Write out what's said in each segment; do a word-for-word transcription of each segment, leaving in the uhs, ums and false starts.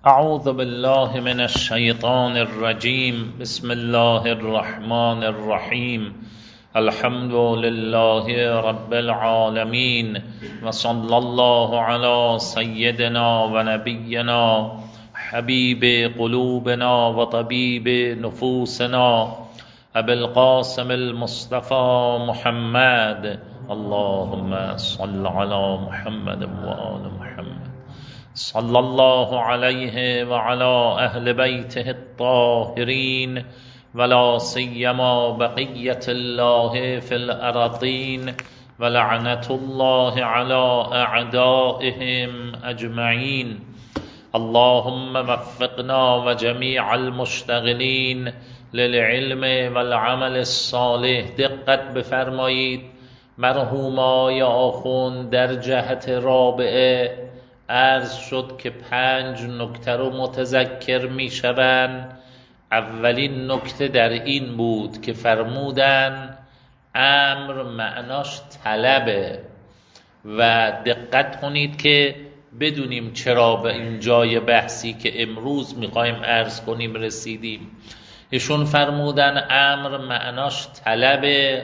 اعوذ بالله من الشیطان الرجیم. بسم الله الرحمن الرحیم. الحمد لله رب العالمین و صلی الله علی سیدنا و نبینا حبیب قلوبنا و طبیب نفوسنا ابی القاسم المصطفى محمد. اللهم صل علی محمد و آل محمد. صلی الله علیه و علی اهل بیته الطاهرین ولا سیما بقیة الله فی الارضین و لعنة الله علی اعدائهم اجمعین. اللهم وفقنا و جمیع المشتغلین للعلم والعمل الصالح. دقت بفرمایید مرحوم آقای آخوند در جهت رابعه عرض شد که پنج نکته رو متذکر می شوند. اولین نکته در این بود که فرمودن امر معناش طلبه و دقت کنید که بدونیم چرا به این جای بحثی که امروز میخوایم عرض کنیم رسیدیم. ایشون فرمودن امر معناش طلبه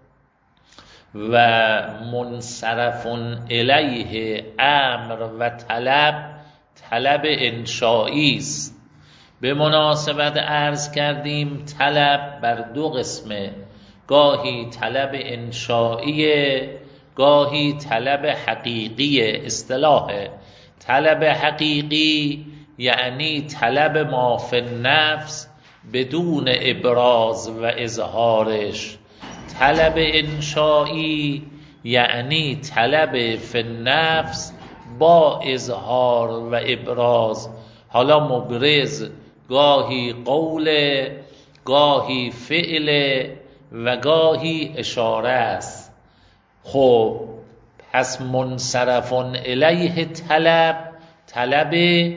و منصرف الیه. امر و طلب طلب انشایی است. به مناسبت عرض کردیم طلب بر دو قسمه، گاهی طلب انشایی، گاهی طلب حقیقی. اصطلاح طلب حقیقی یعنی طلب ما فی النفس بدون ابراز و اظهارش. طلب انشایی یعنی طلب فی النفس با اظهار و ابراز. حالا مبرز گاهی قول، گاهی فعل و گاهی اشاره است. خب پس منصرف الیه طلب طلب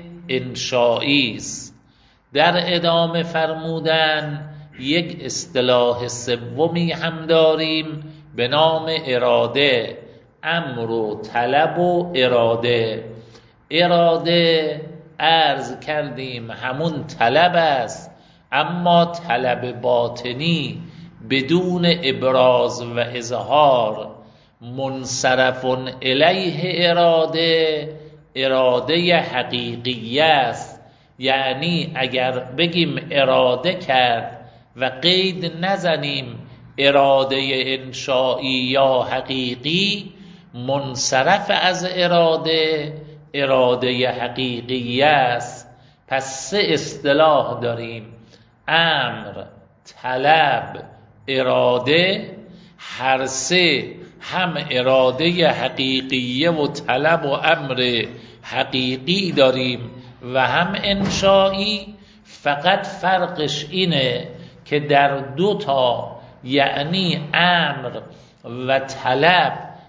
انشایی است. در ادامه فرمودن یک اصطلاح سومی هم داریم به نام اراده. امر و طلب و اراده. اراده عرض کردیم همون طلب است، اما طلب باطنی بدون ابراز و اظهار. منصرف الیه اراده اراده حقیقی است. یعنی اگر بگیم اراده کرد و قید نزنیم اراده انشایی یا حقیقی، منصرف از اراده اراده حقیقی است. پس سه اصطلاح داریم: امر، طلب، اراده. هر سه هم اراده حقیقیه و طلب و امر حقیقی داریم و هم انشایی. فقط فرقش اینه که در دو تا یعنی امر و طلب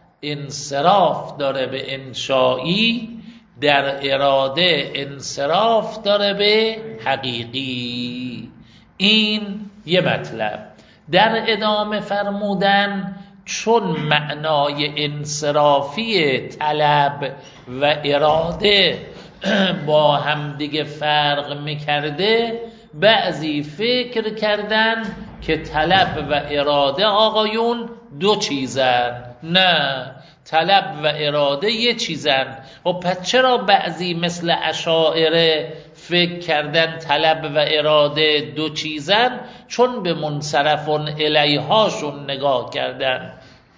انصراف داره به انشایی، در اراده انصراف داره به حقیقی. این یه مطلب. در ادامه فرمودن چون معنای انصرافی طلب و اراده با هم دیگه فرق میکرده، بعضی فکر کردن که طلب و اراده آقایون دو چیزن. نه، طلب و اراده یه چیزن. و پس چرا بعضی مثل اشاعره فکر کردن طلب و اراده دو چیزن؟ چون به منصرف الیهاشون نگاه کردن.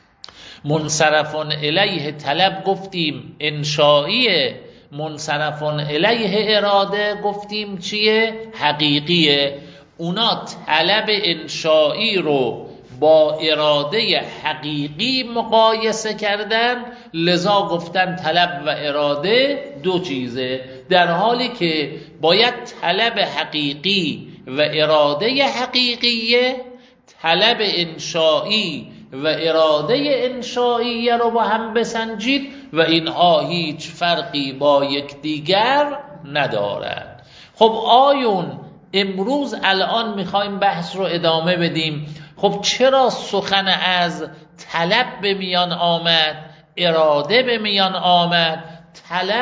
منصرف الیه طلب گفتیم انشائیه، منصرف الیه اراده گفتیم چیه؟ حقیقیه. اونا طلب انشایی رو با اراده حقیقی مقایسه کردن، لذا گفتن طلب و اراده دو چیزه، در حالی که باید طلب حقیقی و اراده حقیقیه، طلب انشایی و اراده انشائیه رو با هم بسنجید و اینها هیچ فرقی با یکدیگر ندارند. خب آیون امروز الان میخوایم بحث رو ادامه بدیم. خب چرا سخن از طلب به میان آمد، اراده به میان آمد؟ طلب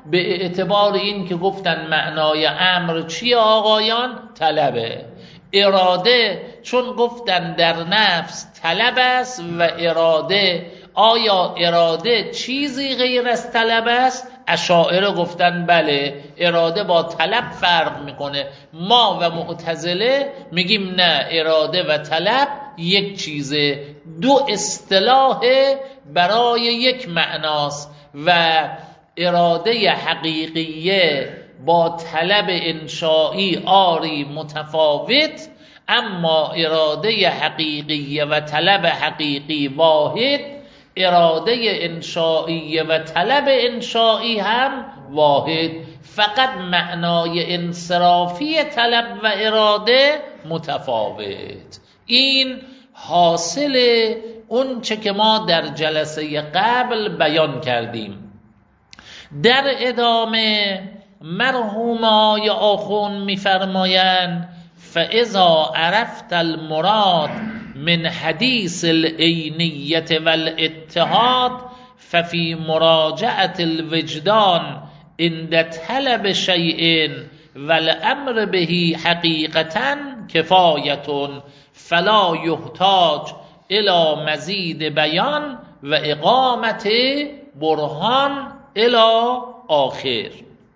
به اعتبار این که گفتن معنای امر چیه آقایان؟ طلبه. اراده چون گفتن در نفس طلب است و اراده، آیا اراده چیزی غیر از طلب است؟ اشاعره گفتن بله، اراده با طلب فرق میکنه. ما و معتزله میگیم نه، اراده و طلب یک چیزه، دو اصطلاح برای یک معناست و اراده حقیقیه با طلب انشایی آری متفاوت، اما اراده حقیقیه و طلب حقیقی واحد، اراده انشایی و طلب انشایی هم واحد، فقط معنای انصرافی طلب و اراده متفاوت. این حاصل اون چه که ما در جلسه قبل بیان کردیم. در ادامه مرحوم آقای آخوند می‌فرمایند فاذا عرفت المراد من حدیث العینیت والاتحاد ففي مراجعة الوجدان عند طلب شیء والامر به حقیقتا کفایة فلا یحتاج الى مزید بیان و اقامت برهان الى آخر.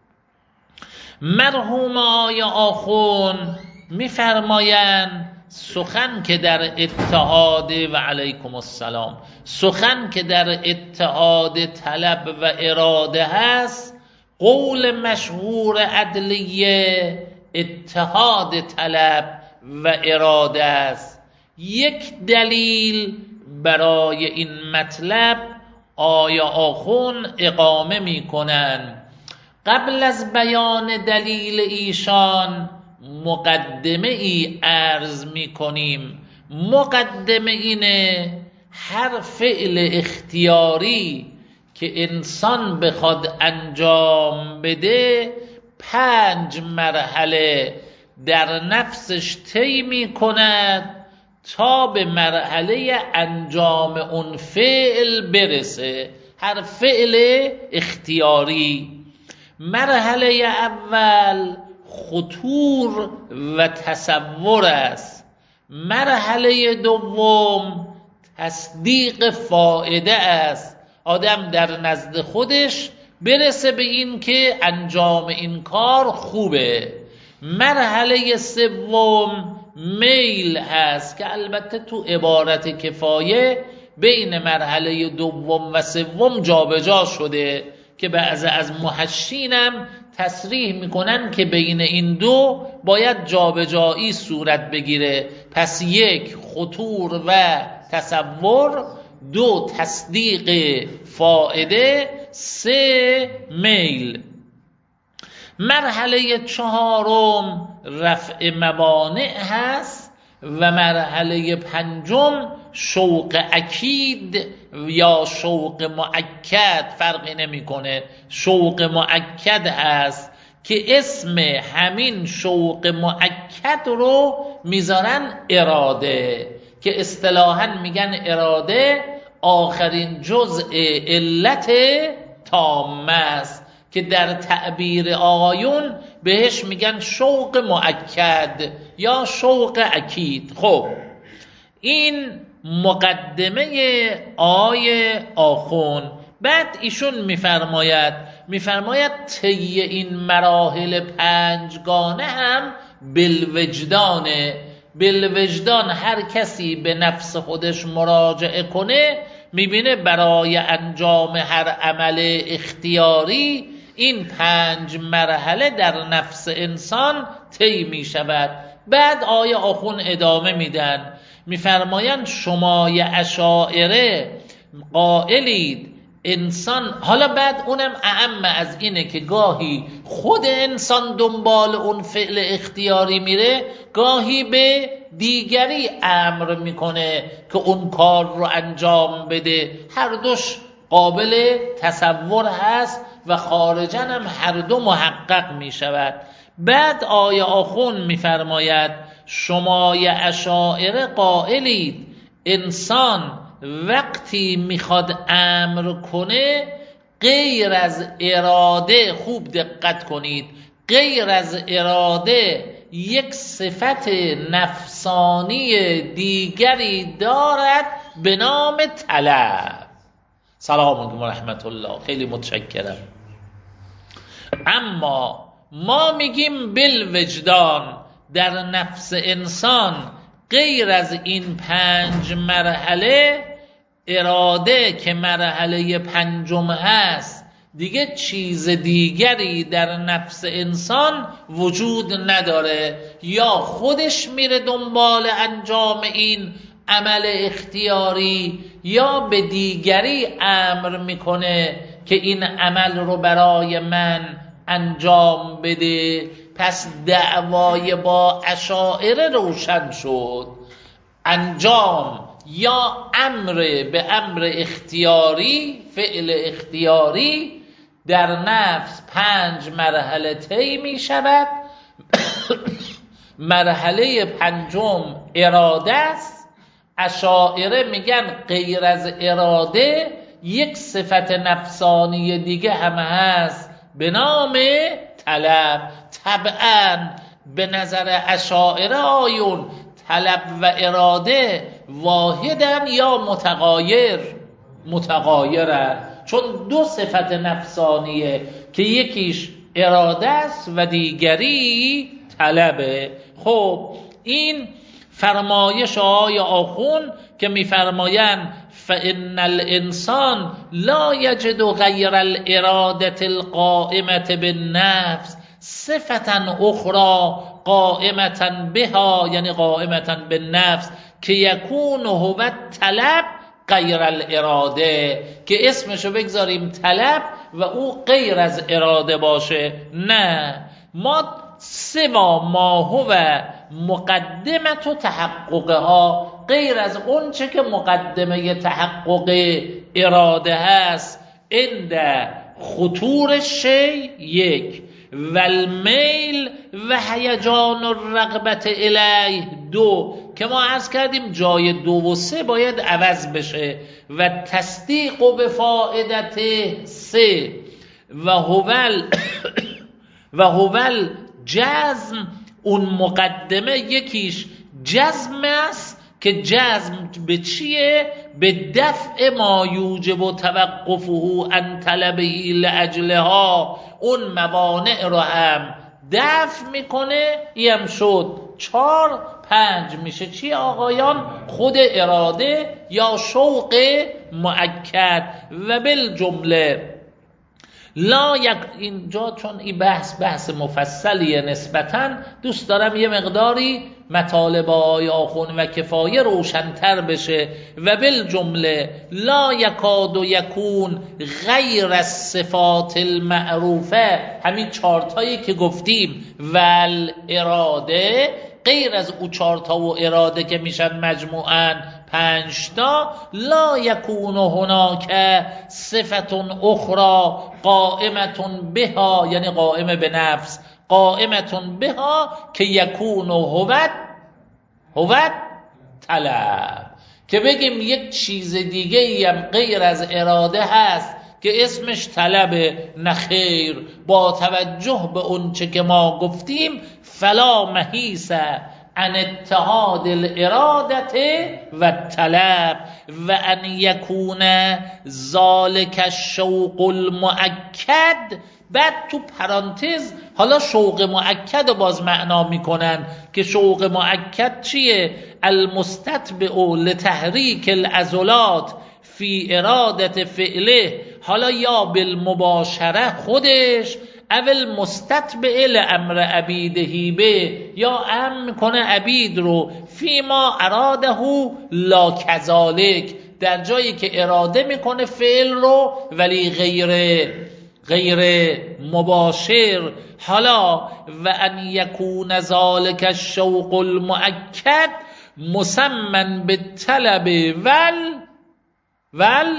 مرحوم آقای آخوند می‌فرمایند سخن که در اتحاد و علیکم السلام سخن که در اتحاد طلب و اراده هست، قول مشهور عدلیه اتحاد طلب و اراده است. یک دلیل برای این مطلب آیا آخوند اقامه می کنند. قبل از بیان دلیل ایشان مقدمه ای عرض می کنیم. مقدمه اینه هر فعل اختیاری که انسان بخواد انجام بده پنج مرحله در نفسش طی می کند تا به مرحله انجام اون فعل برسه. هر فعل اختیاری، مرحله اول خطور و تصور است، مرحله دوم تصدیق فائده است، آدم در نزد خودش برسه به این که انجام این کار خوبه. مرحله سوم میل هست که البته تو عبارت کفایه بین مرحله دوم و سوم جابجا شده که بعضی از محشینم تصریح میکنن که بین این دو باید جابجایی صورت بگیره. پس یک خطور و تصور، دو تصدیق فائده، سه میل. مرحله چهارم رفع موانع هست و مرحله پنجم شوق اکید یا شوق مؤکد، فرقی نمیکنه، شوق مؤکد هست که اسم همین شوق مؤکد رو میذارن اراده، که اصطلاحاً میگن اراده آخرین جزء علت تامه است که در تعبیر آقایون بهش میگن شوق مؤکد یا شوق اکید. خب این مقدمه آی آخوند. بعد ایشون میفرماید میفرماید طی این مراحل پنجگانه هم بالوجدانه. بالوجدان هر کسی به نفس خودش مراجعه کنه میبینه برای انجام هر عمل اختیاری این پنج مرحله در نفس انسان طی می شود. بعد آیه آخوند ادامه میدن میفرمایند شمای اشاعره قائلید انسان، حالا بعد اونم اعم از اینه که گاهی خود انسان دنبال اون فعل اختیاری میره، گاهی به دیگری امر میکنه که اون کار رو انجام بده. هر دوش قابل تصور هست و خارجاً هم هر دو محقق میشود. بعد آیه آخوند میفرماید شمای اشاعره قائلید انسان وقتی میخواد امر کنه غیر از اراده، خوب دقت کنید، غیر از اراده یک صفت نفسانی دیگری دارد به نام طلب. سلام علیکم و رحمت الله، خیلی متشکرم. اما ما میگیم بالوجدان، در نفس انسان غیر از این پنج مرحله اراده که مرحله پنجم هست، دیگه چیز دیگری در نفس انسان وجود نداره. یا خودش میره دنبال انجام این عمل اختیاری، یا به دیگری امر میکنه که این عمل رو برای من انجام بده. پس دعوای با اشاعره روشن شد. انجام یا امر به امر اختیاری، فعل اختیاری در نفس پنج مرحله طی می شود. مرحله پنجم اراده است. اشاعره میگن غیر از اراده یک صفت نفسانی دیگه هم هست به نام طلب. طبعا به نظر اشاعره آیون طلب و اراده واحدن یا متغایر؟ متغایرن، چون دو صفت نفسانیه که یکیش اراده است و دیگری طلبه. خب این فرمایش آقای آخون که میفرمایند فإن الانسان لا یجد غیر الاراده القائمه بالنفس صفتا اخرى قائمه بها، یعنی قائمه بالنفس، که یکون هو طلب غیر الاراده، که اسمشو بگذاریم طلب و او غیر از اراده باشه. نه، ما سوا ما هو مقدمت و تحققها، غیر از اون چه که مقدمه تحقق اراده هست، عند خطور شی یک، والمیل و هیجان الرغبت الیه دو، که ما عرض کردیم جای دو و سه باید عوض بشه، و تصدیق و بفائدت سه، و هوال و هوال جزم. اون مقدمه یکیش جزم است که جزم به چیه؟ به دفع ما یوجب و توقفه عن طلبه لاجلها، اون موانع رو هم دفع میکنه. این هم شد چار. پنج میشه چی آقایان؟ خود اراده یا شوق مؤکد. و بالجمله لا یک، اینجا چون این بحث بحث مفصلیه نسبتاً، دوست دارم یه مقداری مطالب آقای آخون و کفایه روشن‌تر بشه. و بالجمله لا یکاد و یکون غیر الصفات المعروفه، همین چارتایی که گفتیم، ول اراده، غیر از او چارتا و اراده که میشن مجموعاً پنجتا، لا یکون هناک صفت اخرى قائمتون بها، یعنی قائمه به نفس، قائمتون بها که یکون هوت هوت طلب، که بگیم یک چیز دیگه ای هم غیر از اراده هست که اسمش طلبه. نخیر، با توجه به اون چه که ما گفتیم، فلا محیث عن اتحاد الاراده و طلب و ان یکون ذالک الشوق المؤکد. بعد تو پرانتز حالا شوق مؤکد رو باز معنا میکنن که شوق مؤکد چیه؟ المستتبع لتحریک العضلات فی اراده فعله، حالا یا بالمباشره خودش، اول مستتبع لامر عبیده به، یا امر میکنه عبید رو فیما اراده لا کذالک، در جایی که اراده میکنه فعل رو ولی غیر غیر مباشر. حالا و ان یکون ذالک الشوق المؤکد مسمن بالطلب ول ول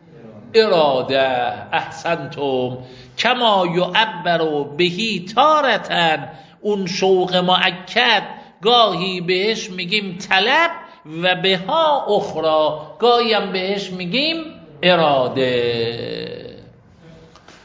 اراده. احسنتم. کما یعبر بهی تارتن، اون شوق مؤکد گاهی بهش میگیم طلب و بها اخرى، گاهی هم بهش میگیم اراده.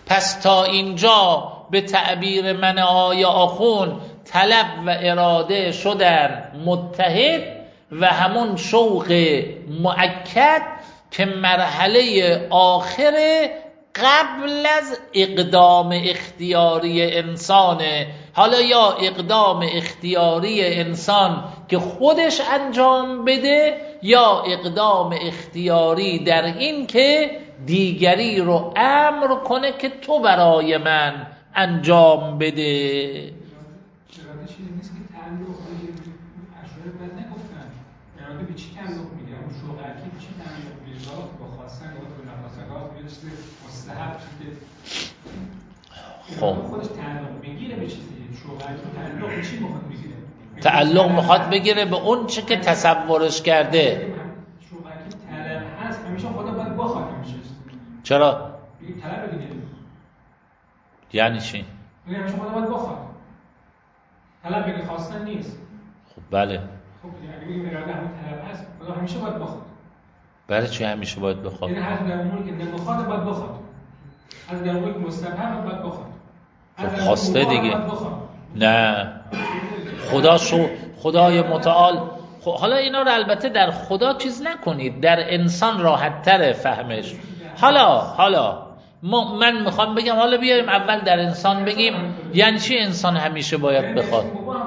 پس تا اینجا به تعبیر من آیه آخون طلب و اراده شدن متحد و همون شوق مؤکد که مرحله آخر قبل از اقدام اختیاری انسانه. حالا یا اقدام اختیاری انسان که خودش انجام بده، یا اقدام اختیاری در این که دیگری رو امر کنه که تو برای من انجام بده. اراده چیزی نیست که تعلق اشعار بعد نگفتن. اراده به چی تعلق میگیره؟ اون شوق اکید چی تعلق میگیره؟ با خواستن یا با نخواستن یا چیز مستحب چیزی که خب خودش تعلق میگیره به چیزی. شوق اکید تعلق به چی میخواد بگیره؟ تعلق میخواد بگیره به اون چی که تصورش کرده. شوق اکید طلب هست، همیشه خدا باید بخواد همیشه. چرا؟ بگید طلب دیگه. یعنی چی؟ یعنی همیشه خدا باید بخواد. طلب بگه خواستن نیست. خب بله. خب اگه بگیم اراده همون طلب هست، خدا همیشه باید بخواد. برای چی همیشه باید بخواد؟ یعنی هر در اموری که نمیخواد باید بخواد. از در اموری که مستحب باید بخواد. خب خواسته دیگه. نه. خدا شو خدای متعال. خب حالا اینا رو البته در خدا چیز نکنید، در انسان راحت تره فهمش. حالا حالا ما من میخوام بگم حالا بیایم اول در انسان بگیم یعنی چی انسان همیشه باید بخواد.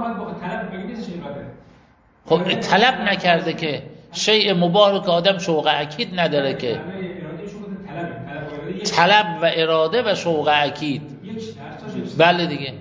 خب طلب نکرده که شیء مباح که آدم شوق اکید نداره که. طلب و اراده و شوق اکید بله دیگه.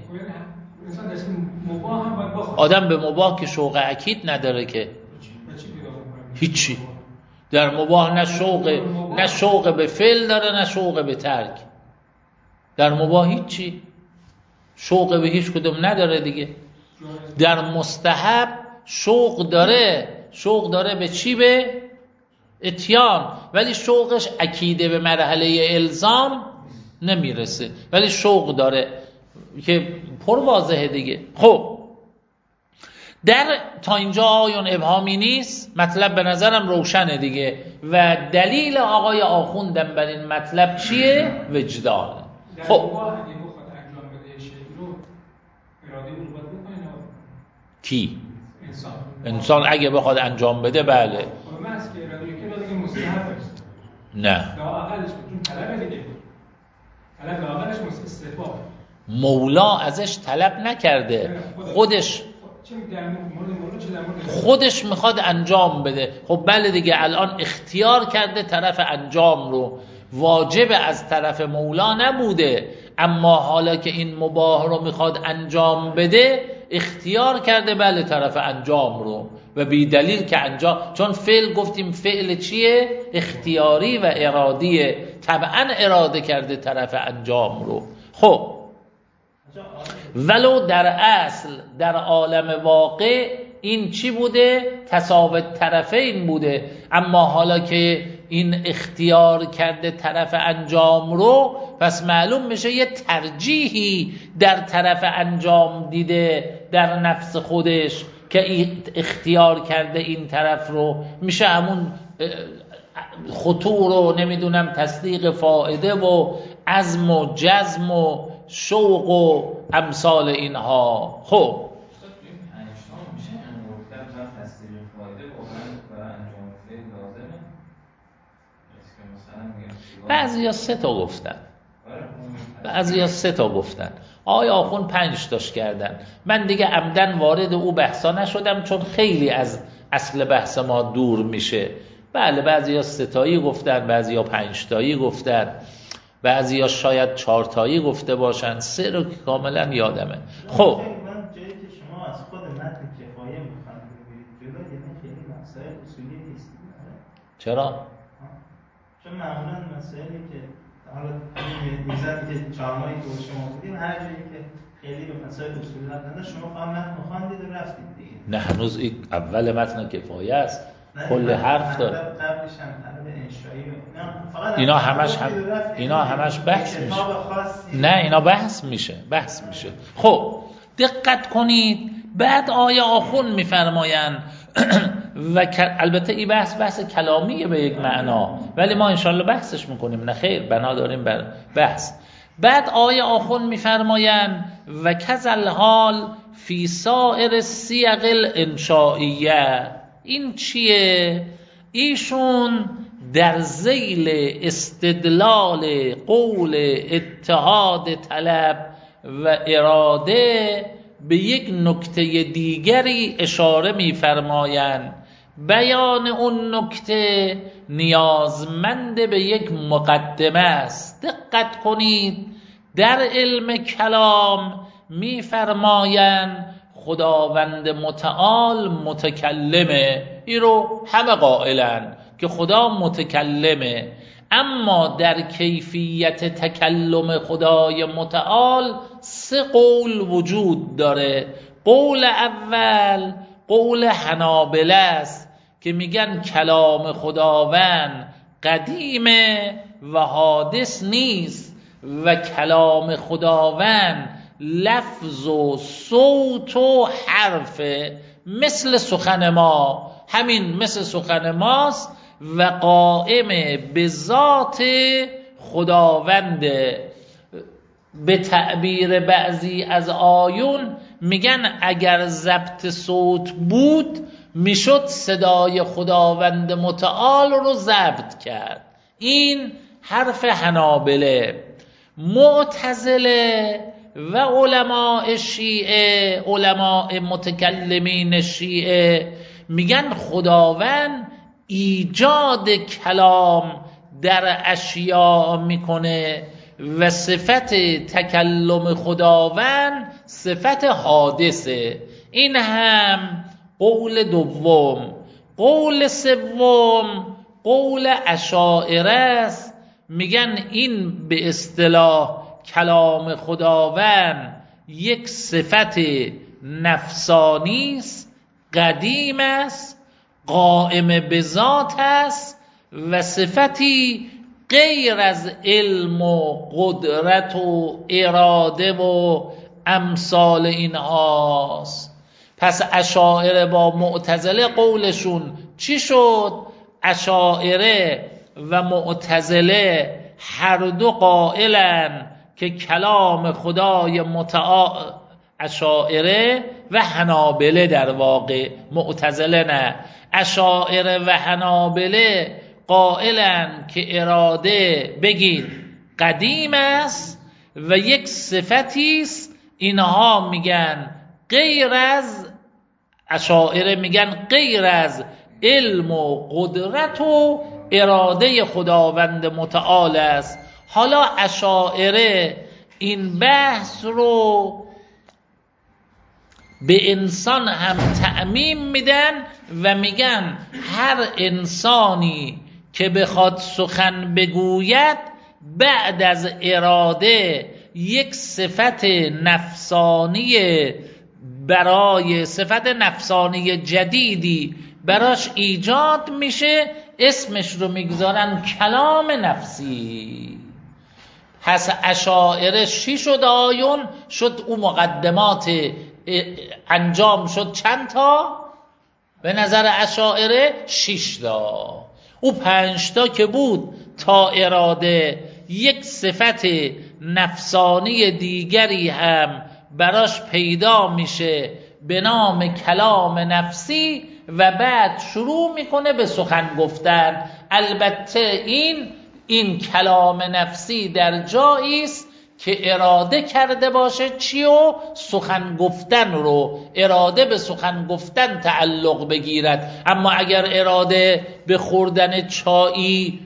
آدم به مباح که شوق اکید نداره که هیچی. در مباح نه شوق نه شوق به فعل داره نه شوق به ترک. در مباح هیچی شوق به هیچ کدوم نداره دیگه. در مستحب شوق داره. شوق داره به چی؟ به اتیان، ولی شوقش عکیده به مرحله الزام نمیرسه، ولی شوق داره که پر واضحه دیگه. خب در تا اینجا آیون ابهامی نیست، مطلب به نظرم روشنه دیگه. و دلیل آقای آخوندم بر این مطلب چیه؟ وجدان. خب کی؟ انسان. انسان اگه بخواد انجام بده بله. نه مولا ازش طلب نکرده، خودش خودش میخواد انجام بده. خب بله دیگه الان اختیار کرده طرف انجام رو، واجب از طرف مولا نبوده، اما حالا که این مباح رو میخواد انجام بده اختیار کرده بله طرف انجام رو، و بی دلیل که انجام، چون فعل گفتیم فعل چیه؟ اختیاری و ارادیه، طبعا اراده کرده طرف انجام رو. خب ولو در اصل در عالم واقع این چی بوده؟ تساوت طرفین بوده، اما حالا که این اختیار کرده طرف انجام رو، پس معلوم میشه یه ترجیحی در طرف انجام دیده در نفس خودش که اختیار کرده این طرف رو، میشه همون خطور و نمیدونم تصدیق فائده و عزم و جزم و شوق و امثال اینها. خب بعضی ها سه تا گفتن، بعضی ها سه تا گفتن، آقای آخوند پنج تاش کردن. من دیگه عمدن وارد او بحثا نشدم چون خیلی از اصل بحث ما دور میشه. بله بعضی ها سه تایی گفتن، بعضی ها پنج تایی گفتن، بعضی ها شاید چهار تایی گفته باشن، سه رو که کاملا یادمه. خب من جایی که شما از خود متن کفایه میخواید بگیرید جلو، یعنی خیلی مسائل اصولی نیست. چرا؟ چون معمولا مسائلی که حالا همین میزدی که چهارمایی که شما بودیم هر جایی که خیلی به مسائل اصولی نداره شما فهم متن خواندید و رفتید دیگه. نه هنوز این اول متن کفایه است، کل حرف داره. قبلش هم طلب انشایی فقط اینا همش هم اینا همش بحث میشه. نه اینا بحث میشه، بحث میشه. خب دقت کنید، بعد آیه آخوند میفرمایند و البته این بحث بحث کلامیه به یک معنا، ولی ما انشالله بحثش میکنیم. نه خیر، بنا داریم بر بحث. بعد آیه آخون میفرمایند و کذل حال فی سائر الصیغ الانشائیه. این چیه؟ ایشون در ذیل استدلال قول اتحاد طلب و اراده به یک نکته دیگری اشاره می‌فرمایند. بیان اون نکته نیازمند به یک مقدمه است. دقت کنید، در علم کلام می‌فرمایند خداوند متعال متکلمه، این رو همه قائلن که خدا متکلمه، اما در کیفیت تکلم خدای متعال سه قول وجود داره. قول اول قول حنابله است که میگن کلام خداوند قدیمه و حادث نیست و کلام خداوند لفظ و صوت و حرف مثل سخن ما، همین مثل سخن ماست و قائم به ذات خداونده. به تعبیر بعضی از آیون میگن اگر ضبط صوت بود میشد صدای خداوند متعال رو ضبط کرد. این حرف حنابله. معتزله و علماء شیعه، علماء متکلمین شیعه میگن خداوند ایجاد کلام در اشیاء میکنه و صفت تکلم خداوند صفت حادثه. این هم قول دوم. قول سوم قول اشاعره است، میگن این به اصطلاح کلام خداوند یک صفت نفسانی است، قدیم است، قائم به ذات است و صفتی غیر از علم و قدرت و اراده و امثال اینهاست. پس اشاعره با معتزله قولشون چی شد؟ اشاعره و معتزله هر دو قائلن که کلام خدای متعال، اشاعره و حنابله در واقع، معتزله نه، اشاعره و حنابله قائلن که اراده بگید قدیم است و یک صفتی است. اینها میگن غیر از، اشاعره میگن غیر از علم و قدرت و اراده خداوند متعال است. حالا اشاعره این بحث رو به انسان هم تعمیم میدن و میگن هر انسانی که بخواد سخن بگوید بعد از اراده یک صفت نفسانی برای صفت نفسانی جدیدی براش ایجاد میشه، اسمش رو میگذارن کلام نفسی. پس اشاعره چی شد آیون؟ شد او مقدمات انجام شد چند تا؟ به نظر اشاعره شش تا. او پنج تا که بود تا اراده یک صفت نفسانی دیگری هم براش پیدا میشه به نام کلام نفسی و بعد شروع میکنه به سخن گفتن. البته این این کلام نفسی در جایی است که اراده کرده باشه چی و سخن گفتن رو، اراده به سخن گفتن تعلق بگیرد. اما اگر اراده به خوردن چایی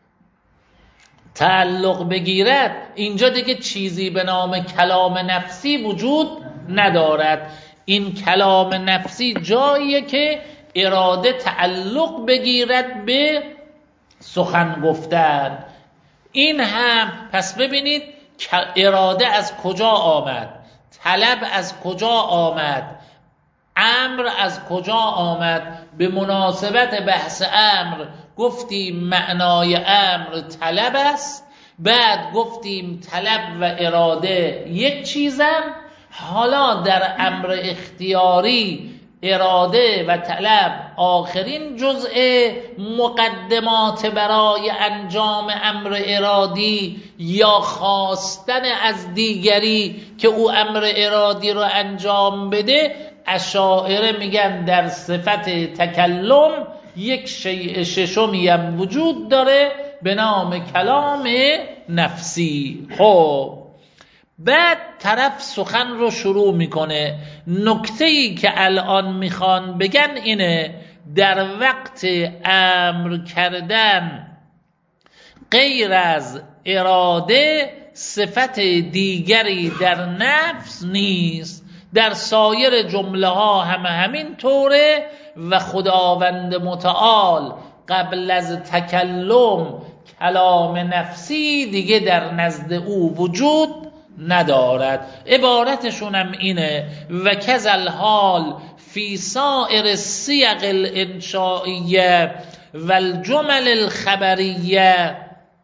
تعلق بگیرد، اینجا دیگه چیزی به نام کلام نفسی وجود ندارد. این کلام نفسی جاییه که اراده تعلق بگیرد به سخن گفتن. این هم پس ببینید اراده از کجا آمد، طلب از کجا آمد، امر از کجا آمد. به مناسبت بحث امر گفتیم معنای امر طلب است، بعد گفتیم طلب و اراده یک چیزن. حالا در امر اختیاری اراده و طلب آخرین جزء مقدمات برای انجام امر ارادی یا خواستن از دیگری که او امر ارادی رو انجام بده، اشاعره میگن در صفت تکلم یک شیء ششمی هم وجود داره به نام کلام نفسی. خب بعد طرف سخن رو شروع میکنه. نکته‌ای که الان میخوان بگن اینه، در وقت امر کردن غیر از اراده صفت دیگری در نفس نیست. در سایر جمله ها همه همین طوره و خداوند متعال قبل از تکلم کلام نفسی دیگه در نزد او وجود ندارد. عبارتشون هم اینه و کذل حال فی سائر الصیغ الانشائیه و الجمل الخبریه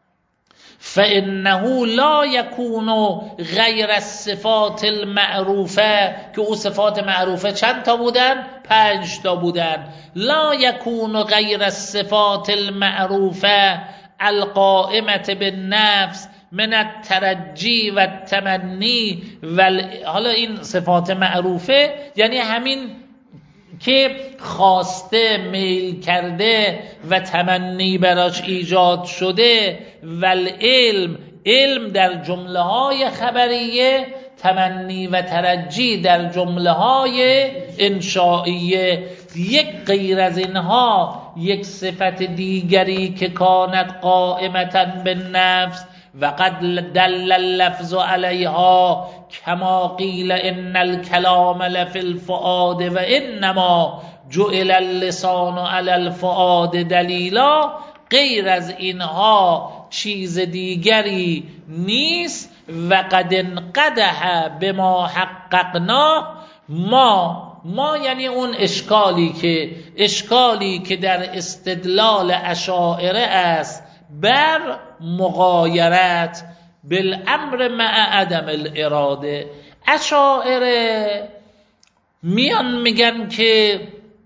فانه لا یکون غیر الصفات المعروفه، که او صفات معروفه چند تا بودن؟ پنج تا بودن. لا یکون غیر الصفات المعروفه القائمه بالنفس من الترجی و التمنی و حالا این صفات معروفه یعنی همین که خواسته، میل کرده و تمنی براش ایجاد شده و العلم، علم در جمله های خبریه، تمنی و ترجی در جمله های انشائیه. یک غیر از اینها یک صفت دیگری که کانت قائمتا بالنفس و قد دل اللفظ علیها کما قیل ان الکلام لفی الفؤاد و انما جعل اللسان علی الفؤاد دلیلا، غیر از اینها چیز دیگری نیست. و قد انقدح بما حققنا، ما ما یعنی اون اشکالی که اشکالی که در استدلال اشاعره است بر مغایرت بالامر مع عدم الاراده. اشاعره میان میگن که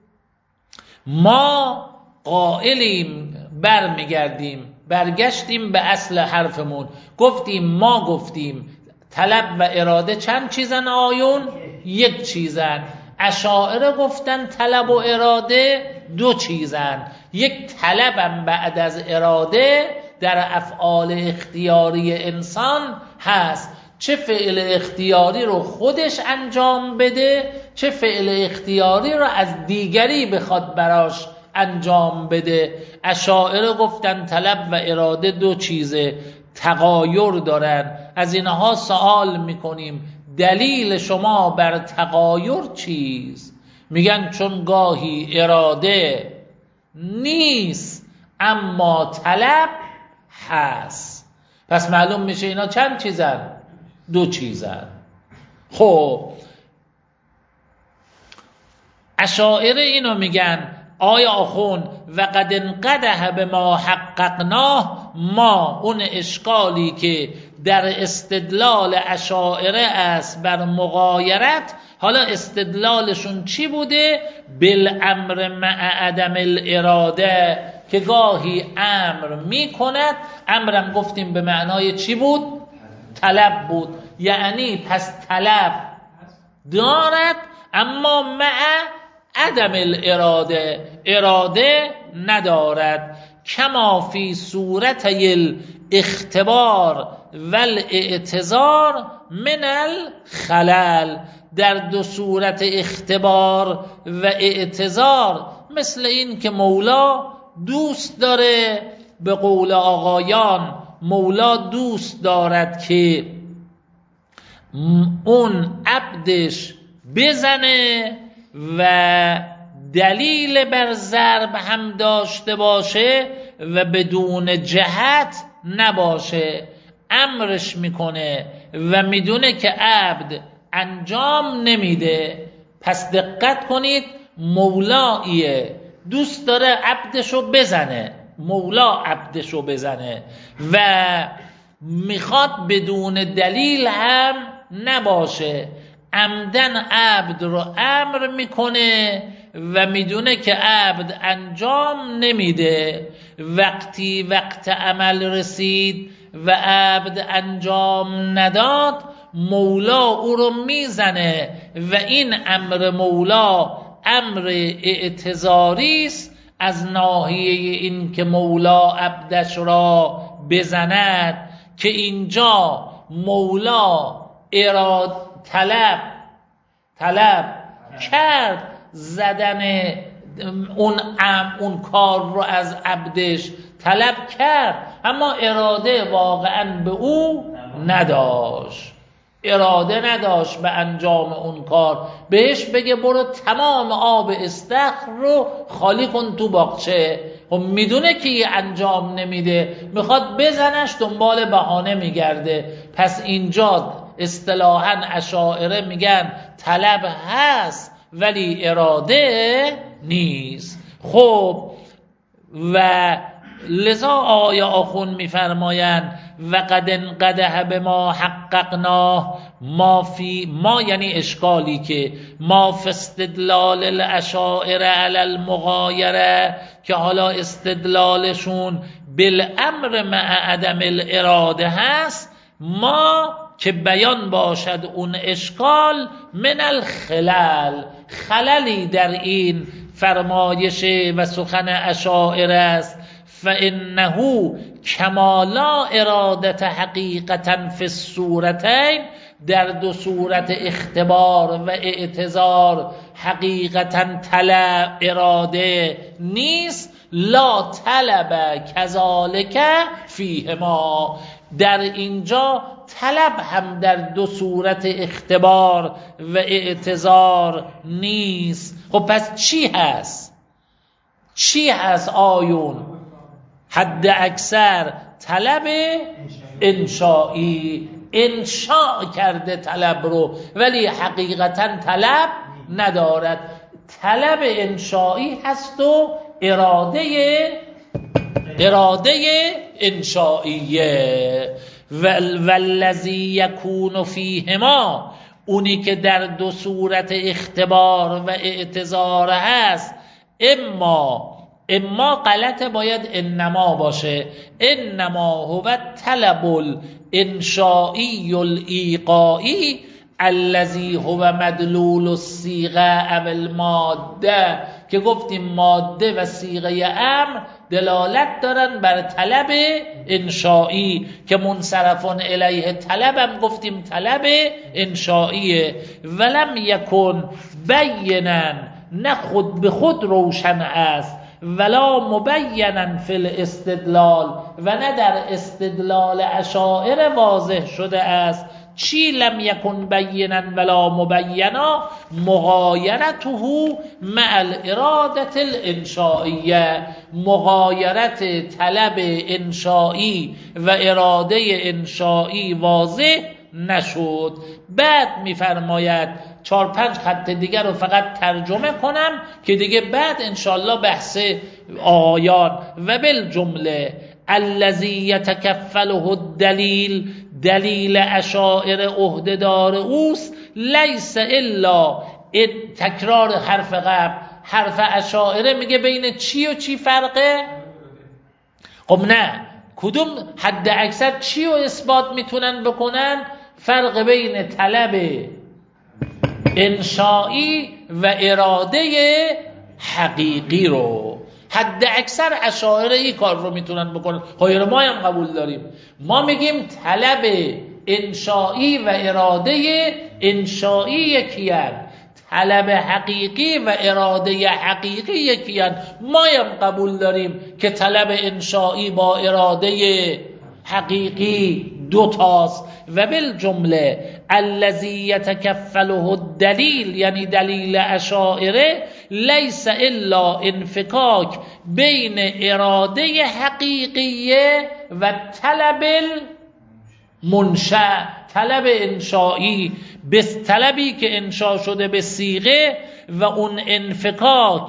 ما قائلیم، برمیگردیم برگشتیم به اصل حرفمون، گفتیم ما گفتیم طلب و اراده چند چیزن آیون؟ یک چیزن. اشاعره گفتن طلب و اراده دو چیزن. یک طلبم بعد از اراده در افعال اختیاری انسان هست، چه فعل اختیاری رو خودش انجام بده، چه فعل اختیاری رو از دیگری بخواد براش انجام بده. اشاعره گفتن طلب و اراده دو چیزه، تغایر دارن. از اینها سوال میکنیم دلیل شما بر تغایر چیست؟ میگن چون گاهی اراده نیست اما طلب هست. پس معلوم میشه اینا چند چیزن؟ دو چیزن. خب اشاعره اینو میگن آیا آخون و قد انقدح به ما حققناه، ما اون اشکالی که در استدلال اشاعره است بر مغایرت، حالا استدلالشون چی بوده؟ بالامر مع عدم الاراده، که گاهی امر میکند، امرم گفتیم به معنای چی بود؟ طلب بود. یعنی پس طلب دارد اما مع عدم الاراده، اراده ندارد. کما فی صورت الاختبار و الاعتذار من الخلل، در دو صورت اختبار و اعتذار، مثل این که مولا دوست داره، به قول آقایان مولا دوست دارد که اون عبدش بزنه و دلیل بر ضرب هم داشته باشه و بدون جهت نباشه. امرش میکنه و میدونه که عبد انجام نمیده. پس دقت کنید، مولاییه دوست داره عبدشو بزنه، مولا عبدشو بزنه و میخواد بدون دلیل هم نباشه. عمدن عبد رو امر میکنه و میدونه که عبد انجام نمیده. وقتی وقت عمل رسید و عبد انجام نداد، مولا او رو میزنه و این امر مولا امر اعتذاری است از ناحیه این که مولا عبدش را بزند، که اینجا مولا اراد طلب طلب کرد زدن اون ام اون کار رو از عبدش طلب کرد، اما اراده واقعا به او نداشت، اراده نداشت به انجام اون کار. بهش بگه برو تمام آب استخر رو خالی کن تو باغچه، خب میدونه که یه انجام نمیده، میخواد بزنش، دنبال بهانه میگرده. پس اینجا اصطلاحاً اشاعره میگن طلب هست ولی اراده نیست. خب و لذا آیا آخون میفرمایند و قد انقدح به ما حققناه ما فی ما، یعنی اشکالی که ما فی استدلال الاشاعره علی المغایره، که حالا استدلالشون بالامر مع عدم الاراده هست، ما که بیان باشد اون اشکال من الخلل، خللی در این فرمایش و سخن اشاعره است. فانه کما لا ارادت حقیقتا فی الصورتین، در دو صورت اختبار و اعتذار حقیقتا طلب اراده نیست. لا طلب کذالک فیهما، در اینجا طلب هم در دو صورت اختبار و اعتذار نیست. خب پس چی هست؟ چی هست آیون؟ حد اکثر طلب انشایی، انشاء کرده طلب رو ولی حقیقتا طلب ندارد. طلب انشایی هست و اراده اراده انشائیه. والذی یکون فیهما، اونی که در دو صورت اختبار و اعتذار هست، اما اما غلطه، باید انما باشه. انما هو طلب الانشائی الایقائی الذی هو مدلول الصیغه او الماده، که گفتیم ماده و صیغه امر دلالت دارن بر طلب انشایی، که منصرفون الیه طلب هم گفتیم طلب انشاییه. ولم یکن بینا، نه خود به خود روشن است، ولا مبینا فی الاستدلال، و نه در استدلال اشاعره واضح شده است. چی لم یکن بینا ولا مبینا؟ مغایرته مع الارادة الانشائیه، مغایرت طلب انشایی و اراده انشایی واضح نشد. بعد میفرماید چهار پنج خط دیگر رو فقط ترجمه کنم که دیگه بعد انشالله بحث آیان. و بالجمله الذی یتکفله الدلیل، دلیل اشاعره عهده‌دار اوست، لیس الا تکرار حرف قبل. حرف اشاعره میگه بین چی و چی فرقه؟ خب نه، کدوم حد اکثر چی و اثبات میتونن بکنن؟ فرق بین طلب انشایی و اراده حقیقی رو. حد اکثر اشاعره این کار رو میتونن بکنن، خیر ما هم قبول داریم. ما میگیم طلب انشایی و اراده انشایی یکیان، طلب حقیقی و اراده حقیقی یکیان. ما هم قبول داریم که طلب انشایی با اراده حقیقی دو تاست. و بالجمله الذی یتکفله الدلیل، یعنی دلیل اشاعره، لیس الا انفکاک بین اراده حقیقیه و طلب المنشأ، طلب انشایی، به طلبی که انشا شده به صیغه، و اون انفکاک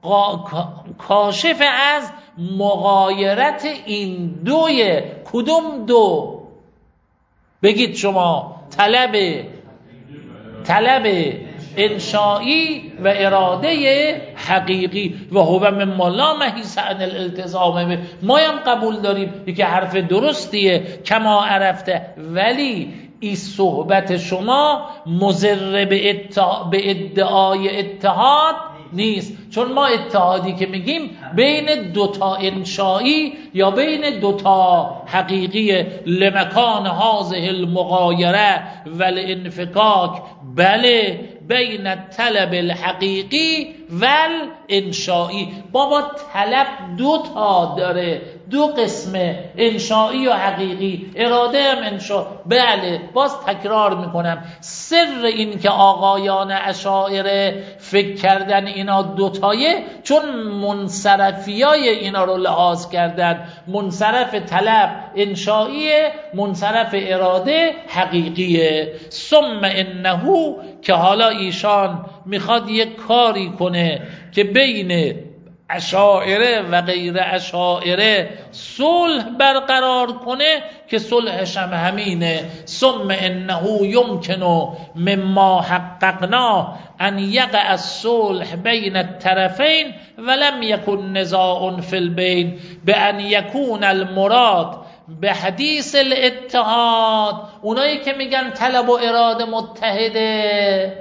کاشف از مغایرت این دوی. کدوم دو؟ بگید شما. طلب طلب انشایی و اراده حقیقی و هو مما لا محیص عن الالتزام به. ما هم قبول داریم که حرف درستیه کما عرفته، ولی این صحبت شما مضر به, به ادعای اتحاد نیست، چون ما اتحادی که میگیم بین دوتا انشایی یا بین دوتا حقیقی لمکان هذه المغایره والانفکاک، بله بین طلب الحقیقی والانشایی. بابا طلب دو تا داره، دو قسمه، انشایی و حقیقی، اراده هم انشا. بله باز تکرار میکنم، سر این که آقایان اشاعره فکر کردن اینا دوتایه چون منصرفیای اینا رو لحاظ کردن، منصرف طلب انشاییه، منصرف اراده حقیقیه. ثم انه، که حالا ایشان میخواد یک کاری کنه که بین اشاعره و غیر اشاعره صلح برقرار کنه که صلحش هم همینه. ثم انه یمکن مما حققنا ان یقع الصلح بین الطرفین ولم یکن نزاع فی البین بان یکون المراد به حدیث الاتحاد. اونایی که میگن طلب و اراده متحده،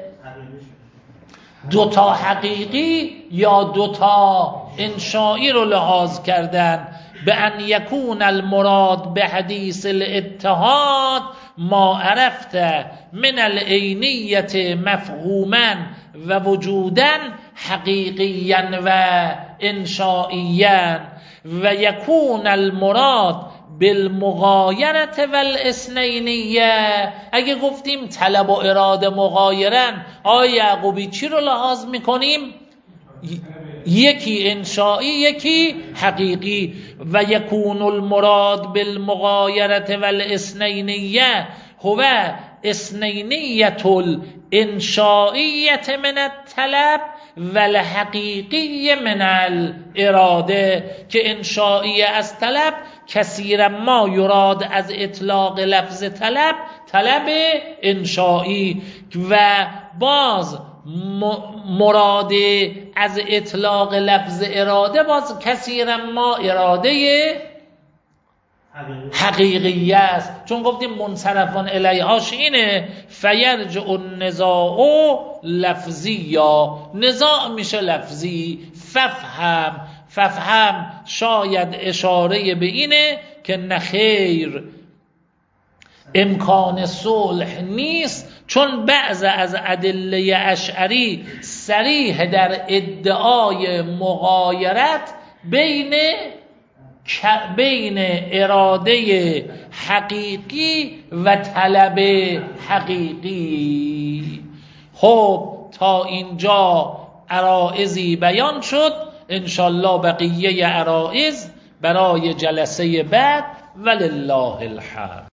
دوتا حقیقی یا دوتا انشایی رو لحاظ کردن، به ان یکون المراد به حدیث الاتحاد ما عرفت من العینیت مفهوما و وجودا حقیقیا و انشائیا و یکون المراد بالمغایرت والاثنینیه. اگه گفتیم طلب و اراده مغایرن، آقای یعقوبی چی رو لحاظ میکنیم؟ یکی انشایی یکی حقیقی. و یکون المراد بالمغایرت والاثنینیه هو اثنینیت الانشائیت من الطلب والحقیقی من الاراده، که انشایی از طلب کثیرا ما یراد از اطلاق لفظ طلب طلب انشایی، و باز مراد از اطلاق لفظ اراده باز کثیرا ما اراده حقیقی است. چون گفتیم منصرفان الیهاش اینه فیرجع النزاع لفظی، یا نزاع میشه لفظی. ففهم ففهم شاید اشاره به اینه که نخیر امکان صلح نیست، چون بعض از ادله اشعری صریح در ادعای مغایرت بین بین اراده حقیقی و طلب حقیقی. خب تا اینجا عرائضی بیان شد، انشالله بقیه عرائض برای جلسه بعد. ولله الحمد.